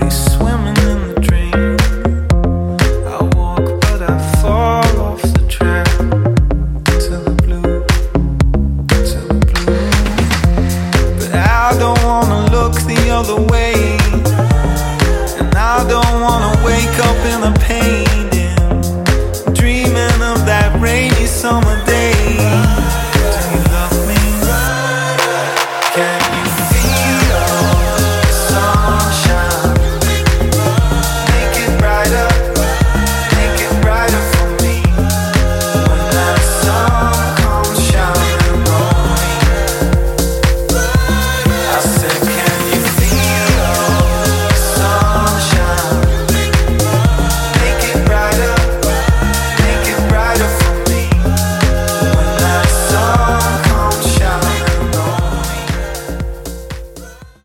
swimming in the dream. I walk but I fall off the track to the blue, to the blue. But I don't wanna look the other way, and I don't wanna wake up in a painting, dreaming of that rainy summer day.